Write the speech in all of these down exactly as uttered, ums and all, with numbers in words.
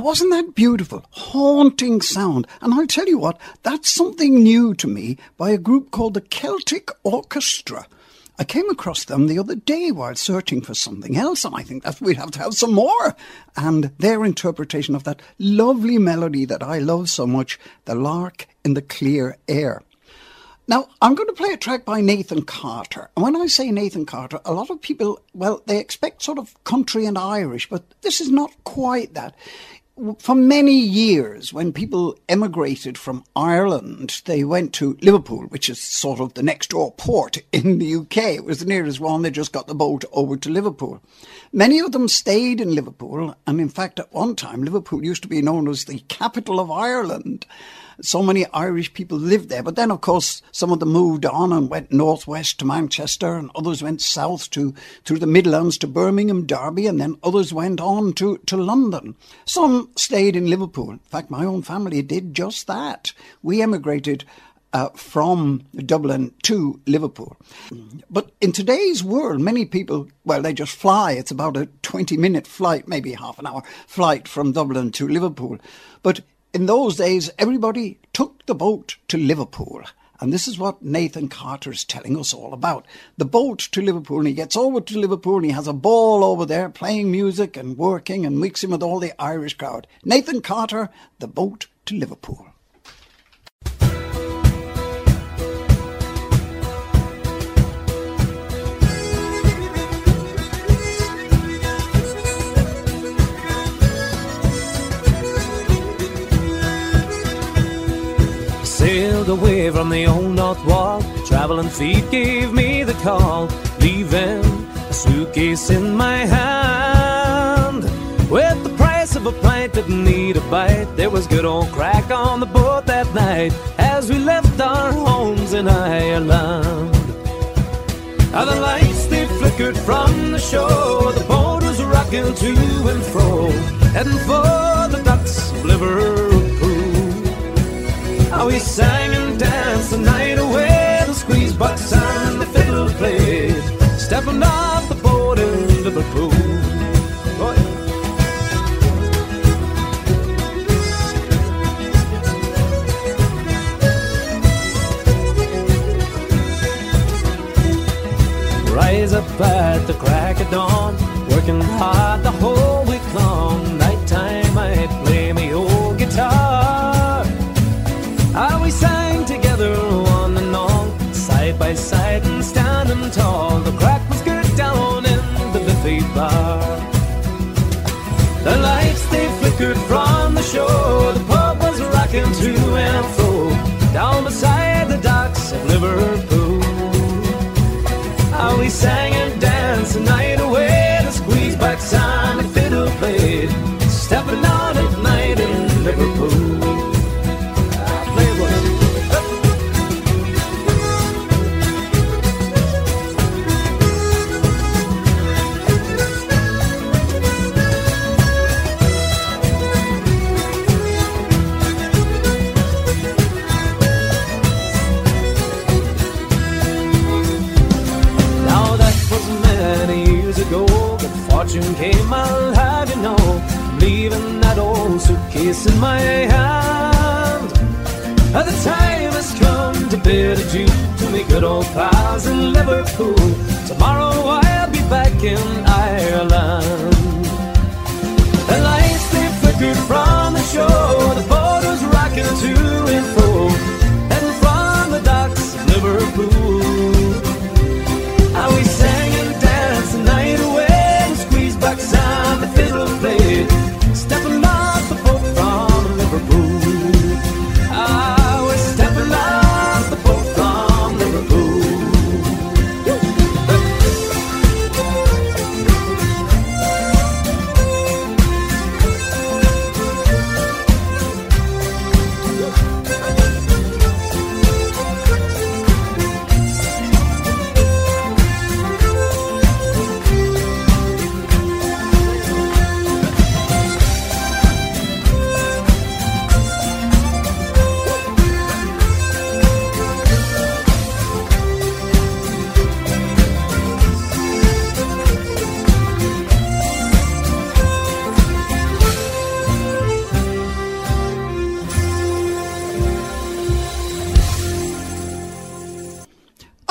wasn't that beautiful? Haunting sound. And I'll tell you what, that's something new to me by a group called the Celtic Orchestra. I came across them the other day while searching for something else, and I think that we'd have to have some more. And their interpretation of that lovely melody that I love so much, The Lark in the Clear Air. Now, I'm going to play a track by Nathan Carter. And when I say Nathan Carter, a lot of people, well, they expect sort of country and Irish, but this is not quite that. For many years, when people emigrated from Ireland, they went to Liverpool, which is sort of the next door port in the U K. It was the nearest one. They just got the boat over to Liverpool. Many of them stayed in Liverpool. And in fact, at one time, Liverpool used to be known as the capital of Ireland. So many Irish people lived there. But then, of course, some of them moved on and went northwest to Manchester, and others went south to through the Midlands to Birmingham, Derby, and then others went on to, to London. Some stayed in Liverpool. In fact, my own family did just that. We emigrated uh, from Dublin to Liverpool. But in today's world, many people, well, they just fly. It's about a twenty-minute flight, maybe half an hour flight from Dublin to Liverpool. But in those days, everybody took the boat to Liverpool. And this is what Nathan Carter is telling us all about. The boat to Liverpool, and he gets over to Liverpool and he has a ball over there playing music and working and mixing with all the Irish crowd. Nathan Carter, The Boat to Liverpool. Sailed away from the old North Wall. Traveling feet gave me the call, leaving a suitcase in my hand. With the price of a pint, didn't need a bite. There was good old crack on the boat that night as we left our homes in Ireland. How the lights, they flickered from the shore. The boat was rocking to and fro, heading for the docks of Liverpool. How we sang and danced the night away. The squeeze box and the fiddle played, stepping off the boat in Liverpool. Oh, yeah. Rise up at the crack of dawn, working hard the whole week long. Nighttime I'd play me old guitar. How we sang together on and on, side by side and standing tall. The crack was good down in the Biffy bar. The lights, they flickered from the shore. The pub was rocking to and fro, down beside the docks of Liverpool. How we sang and danced the night away. The squeeze box and the fiddle played, stepping on at night in Liverpool. Fortune came, I'll have you know, leaving that old suitcase in my hand. The time has come to bid adieu to me good old pals in Liverpool. Tomorrow I'll be back in Ireland. The lights, they flickered from the shore. The boat was rocking to and fro, heading from the docks of Liverpool. How we sang and danced the night away. Box and the fiddle played, stepping off the boat from Liverpool. I was stepping off the boat from Liverpool.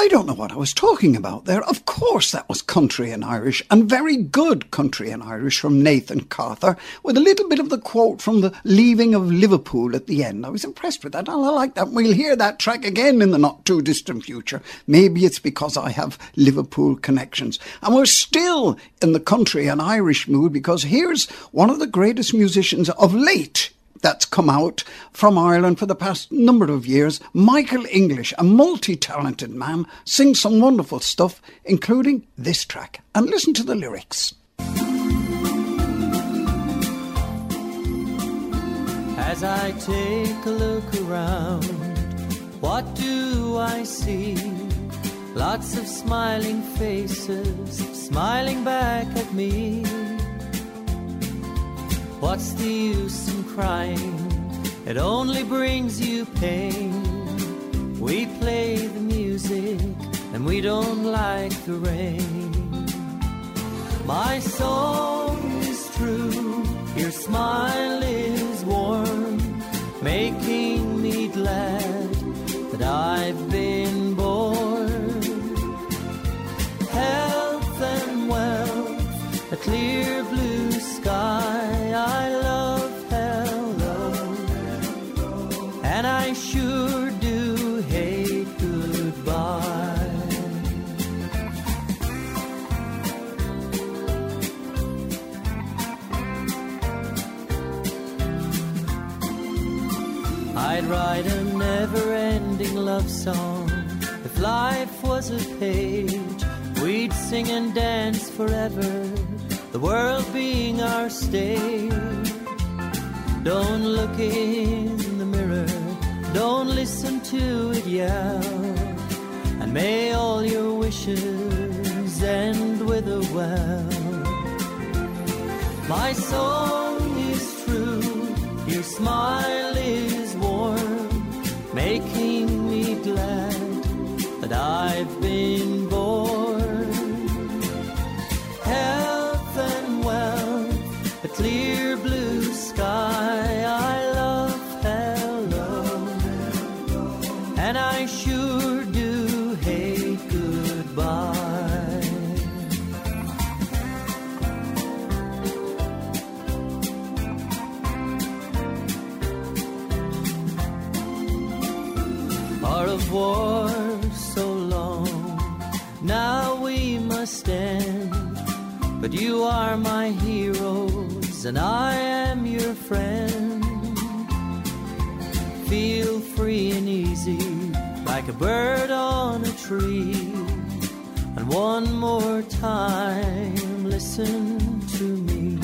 I don't know what I was talking about there. Of course that was country and Irish, and very good country and Irish from Nathan Carter, with a little bit of the quote from the Leaving of Liverpool at the end. I was impressed with that, and I like that. We'll hear that track again in the not-too-distant future. Maybe it's because I have Liverpool connections. And we're still in the country and Irish mood, because here's one of the greatest musicians of late that's come out from Ireland for the past number of years. Michael English, a multi-talented man, sings some wonderful stuff, including this track. And listen to the lyrics. As I take a look around, what do I see? Lots of smiling faces, smiling back at me. What's the use in crying? It only brings you pain. We play the music and we don't like the rain. My song is true, your smile is warm, making me glad that I've been born. Health and wealth, a clear blue sky, I love hello, and I sure do hate goodbye. I'd write a never-ending love song. If life was a page, we'd sing and dance forever, the world being our stage. Don't look in the mirror, don't listen to it yell, and may all your wishes end with a well. My song is true, your smile is warm, making me glad that I've been born. Health and wealth, a clear blue sky, I love hello, and I sure do hate goodbye. Our of war so long, now we must end, but you are my heroes and I am your friend. Feel free and easy like a bird on a tree, and one more time listen to me.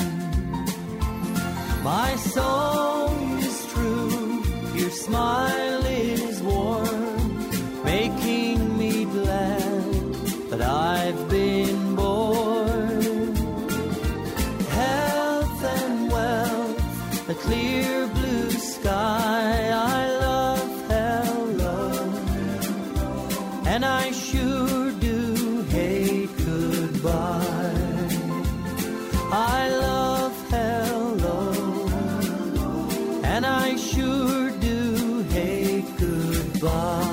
My song is true, your smile is warm, making me glad that I've been born. Health and wealth, a clear blue sky, I love hello, and I sure do hate goodbye. I love hello, and I sure do hate goodbye.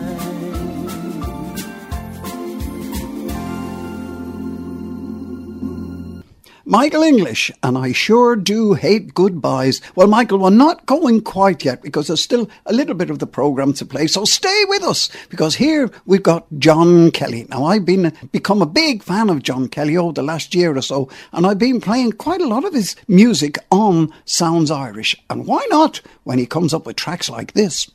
Michael English, and I sure do hate goodbyes. Well, Michael, we're not going quite yet because there's still a little bit of the programme to play, so stay with us, because here we've got John Kelly. Now, I've been become a big fan of John Kelly over the last year or so, and I've been playing quite a lot of his music on Sounds Irish. And why not when he comes up with tracks like this?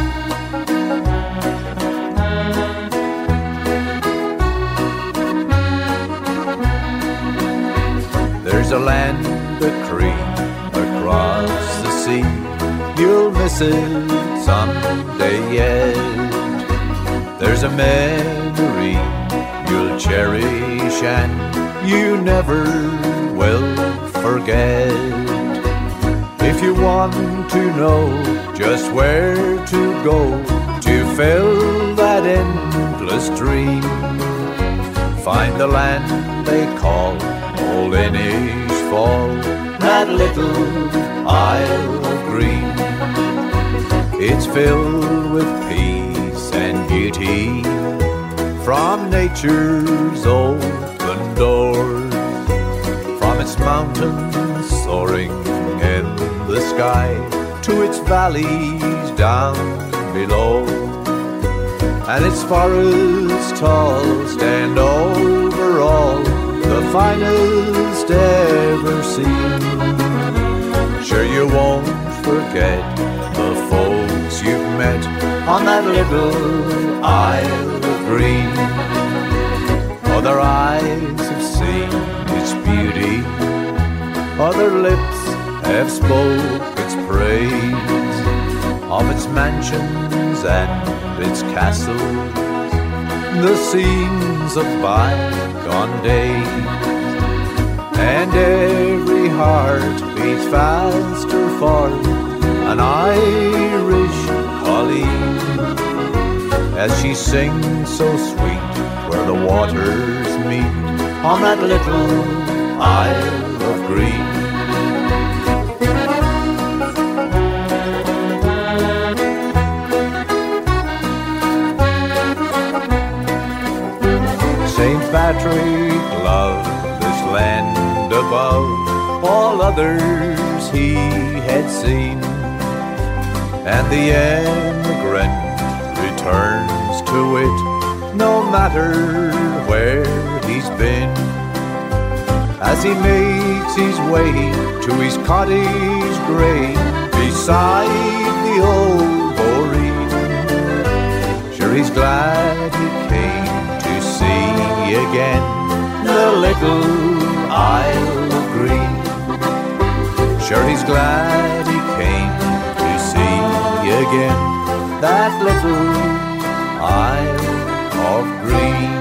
There's a land, a creek, across the sea. You'll miss it someday yet. There's a memory you'll cherish and you never will forget. If you want to know just where to go to fill that endless dream, find the land they call Old Inishfall, that little isle of green. It's filled with peace and beauty, from nature's open doors, from its mountains soaring in the sky to its valleys down below, and its forests tall stand over all, the finest ever seen. Sure you won't forget the folks you've met on that little Isle of Green. Other eyes have seen its beauty, other lips have spoke its praise, of its mansions and its castles, the scenes of bygone days. And every heart beats faster for an Irish colleen, as she sings so sweet where the waters meet on that little Isle of Green. Saint Patrick loved this land above all others he had seen, and the emigrant returns to it no matter where he's been, as he makes his way to his cottage grey beside the old Boreen. Sure he's glad he came to see again the little Isle of Green. Sure he's glad he came to see again that little Isle of Green.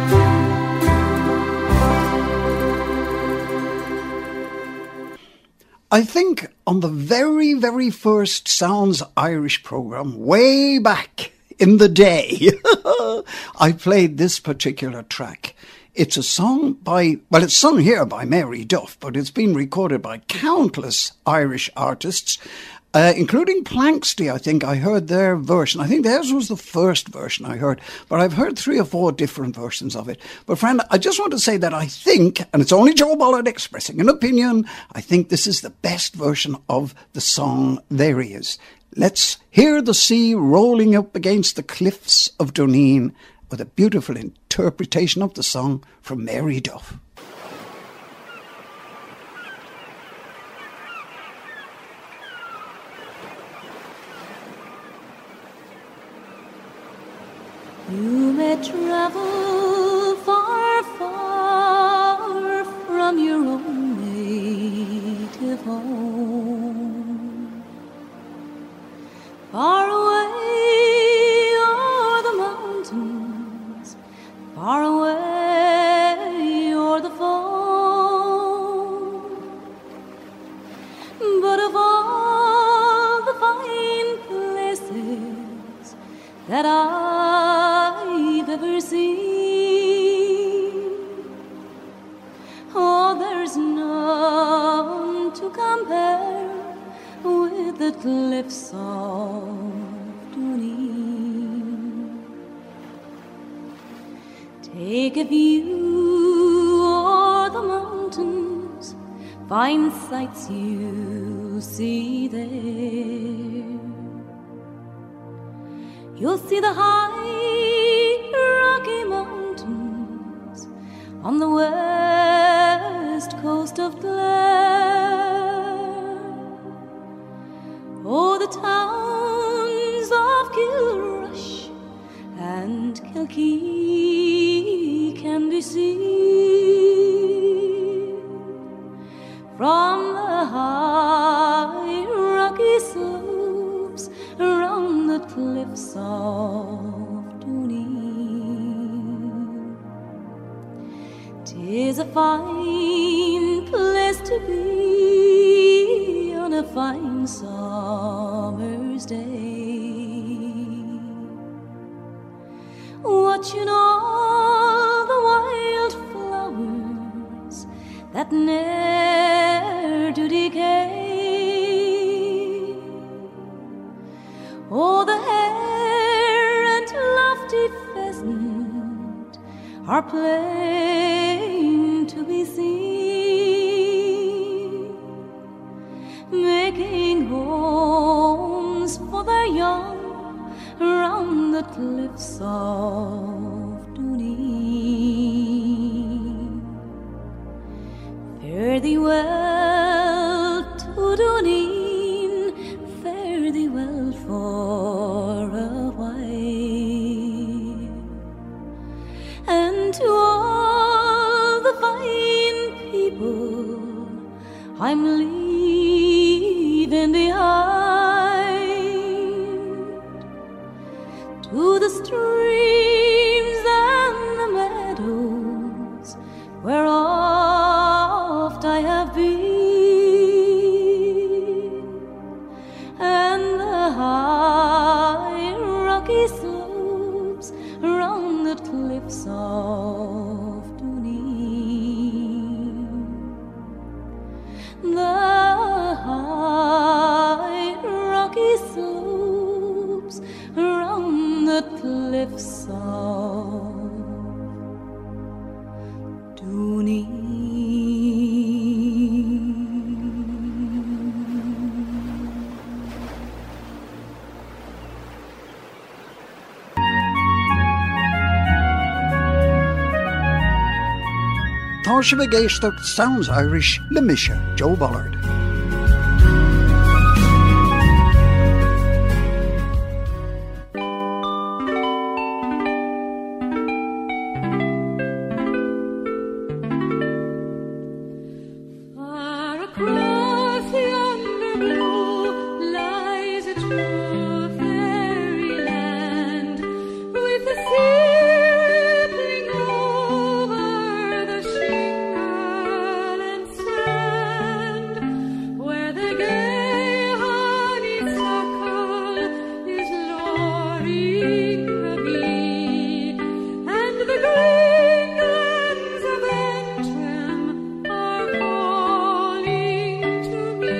I think on the very, very first Sounds Irish programme, way back in the day, I played this particular track. It's a song by, well, it's sung here by Mary Duff, but it's been recorded by countless Irish artists, uh, including Planxty. I think I heard their version. I think theirs was the first version I heard, but I've heard three or four different versions of it. But friend, I just want to say that I think, and it's only Joe Bollard expressing an opinion, I think this is the best version of the song there is. Let's hear the sea rolling up against the cliffs of Doneen, with a beautiful interpretation of the song from Mary Duff. You may travel far, far from your own native home, far away o'er the mountains, far away o'er the foam. But of all the fine places that I've ever seen, oh, there's none to compare with the cliffs of Doneen. Take a view o'er the mountains, fine sights you'll see there. You'll see the high Rocky Mountains on the west coast of Clare. Oh, the towns of Kilrush and Kilkee can be seen from the high rocky slopes around the cliffs of Doneen. 'Tis a fine place to be on a fine summer's day, watching all the wild flowers that ne'er do decay. Oh, the hare and lofty pheasant are plain to be seen, making homes for their young round the cliffs of Dooneen. Fare thee well to Dooneen, fare thee well for a while, and to all the fine people I'm leaving behind, to the streams and the meadows where oft I have been, and the high rocky slopes round the cliffs of Dooneen, the high rocky slopes round the cliffs of Dooneen. Tá sibh géisteacht Sounds Irish le Mise, Joe Bollard. Far across yonder blue lies a true fairyland, with the sea rippling over the shingle and sand, where the gay honeysuckle is luring the bee, and the green glens of Antrim are calling to me.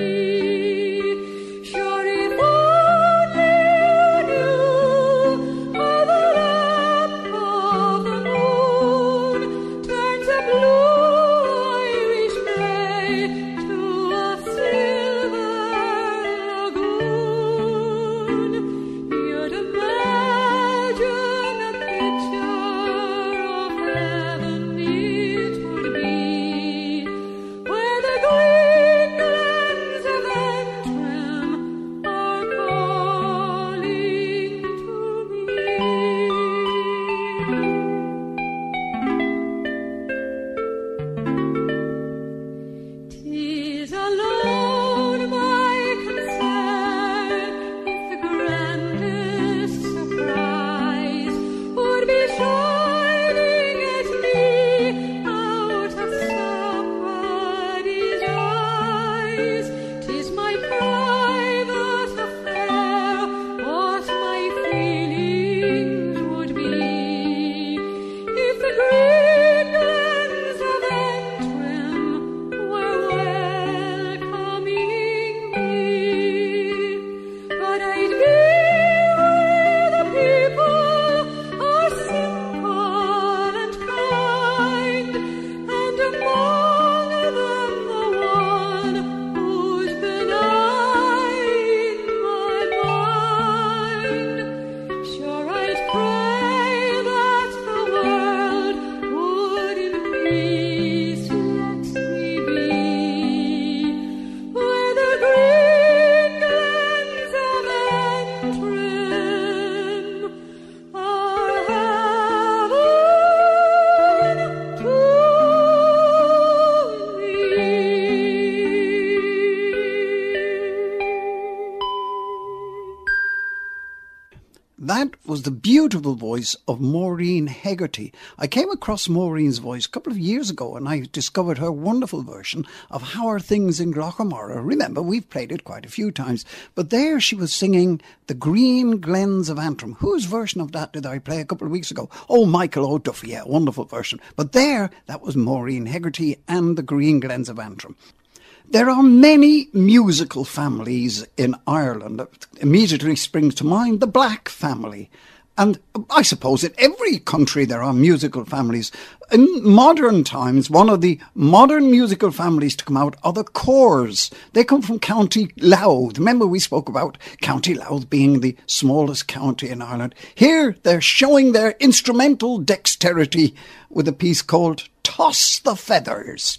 Sure, if only you knew how the lamp of the moon turns a blue Irish bay to a silver lagoon, you'd imagine a picture of heaven it would be, where the green glens of Antrim are calling to me. 'Tis alone my concern if the grandest surprise would be shining at me out of somebody's eyes. 'Tis my private affair what my feelings would be if the green glens of Antrim were welcoming me. But I'd be where the people are simple and kind, and among them the one who's benign my mind. Sure, I'd pray that the world would in peace let me be, where the green glens of Antrim are heaven to me. That was the beautiful voice of Maureen Hegarty. I came across Maureen's voice a couple of years ago and I discovered her wonderful version of How Are Things in Glockamara. Remember, we've played it quite a few times. But there she was singing The Green Glens of Antrim. Whose version of that did I play a couple of weeks ago? Oh, Michael O'Duffy, yeah, wonderful version. But there, that was Maureen Hegarty and The Green Glens of Antrim. There are many musical families in Ireland. Immediately springs to mind the Black family. And I suppose in every country there are musical families. In modern times, one of the modern musical families to come out are the Corrs. They come from County Louth. Remember we spoke about County Louth being the smallest county in Ireland. Here they're showing their instrumental dexterity with a piece called Toss the Feathers.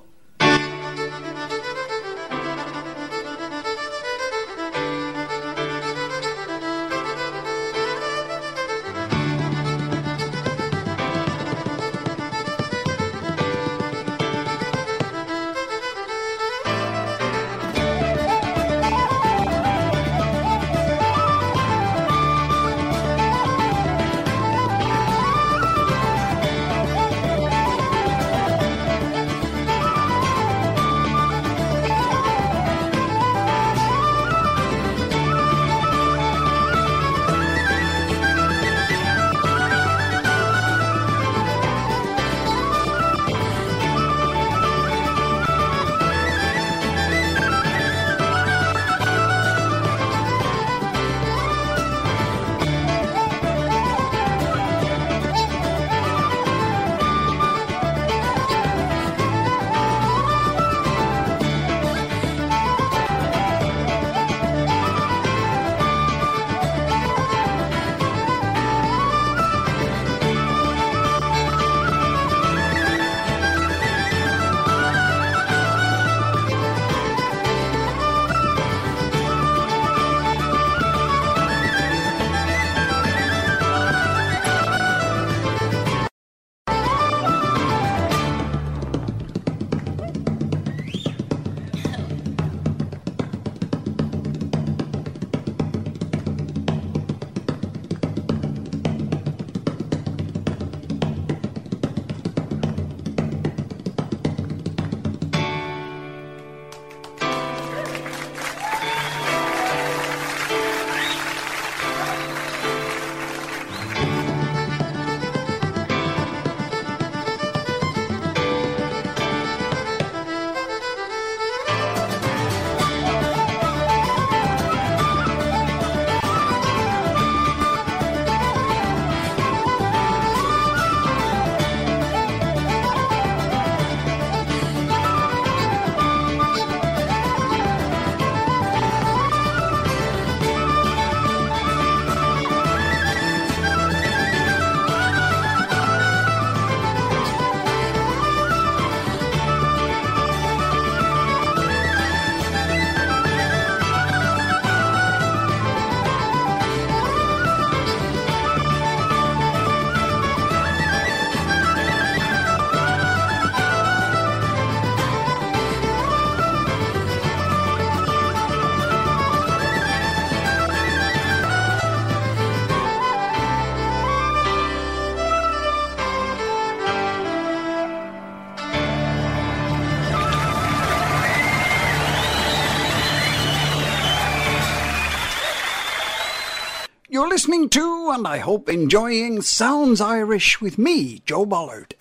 You're listening to, and I hope enjoying, Sounds Irish with me, Joe Bollard.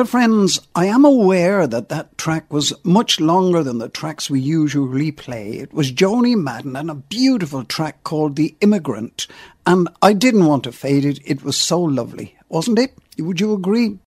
Well, friends, I am aware that that track was much longer than the tracks we usually play. It was Joni Madden and a beautiful track called The Immigrant. And I didn't want to fade it. It was so lovely, wasn't it? Would you agree?